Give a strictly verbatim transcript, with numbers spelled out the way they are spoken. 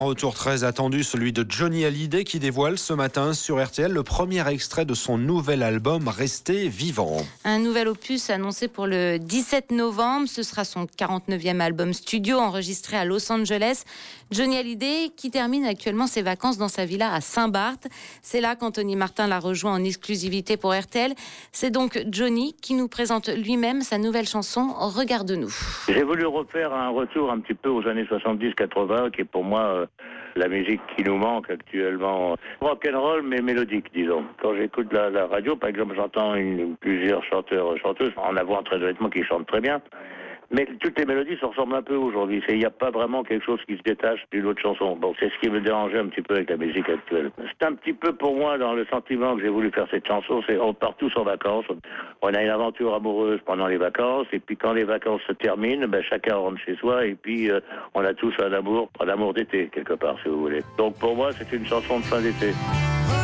Retour très attendu, celui de Johnny Hallyday qui dévoile ce matin sur R T L le premier extrait de son nouvel album Rester vivant. Un nouvel opus annoncé pour le dix-sept novembre. Ce sera son quarante-neuvième album studio enregistré à Los Angeles. Johnny Hallyday qui termine actuellement ses vacances dans sa villa à Saint-Barth. C'est là qu'Anthony Martin l'a rejoint en exclusivité pour R T L. C'est donc Johnny qui nous présente lui-même sa nouvelle chanson Regarde-nous. J'ai voulu refaire un retour un petit peu aux années soixante-dix quatre-vingts qui est pour moi euh, la musique qui nous manque actuellement. Rock'n'roll mais mélodique, disons. Quand j'écoute la, la radio, par exemple, j'entends une, plusieurs chanteurs, chanteuses, en avoir très honnêtement qui chantent très bien. Mais toutes les mélodies se ressemblent un peu aujourd'hui. Il n'y a pas vraiment quelque chose qui se détache d'une autre chanson. Bon, c'est ce qui me dérangeait un petit peu avec la musique actuelle. C'est un petit peu pour moi dans le sentiment que j'ai voulu faire cette chanson. C'est on part tous en vacances. On a une aventure amoureuse pendant les vacances. Et puis quand les vacances se terminent, ben, chacun rentre chez soi. Et puis euh, on a tous un amour, un amour d'été quelque part, si vous voulez. Donc pour moi, c'est une chanson de fin d'été.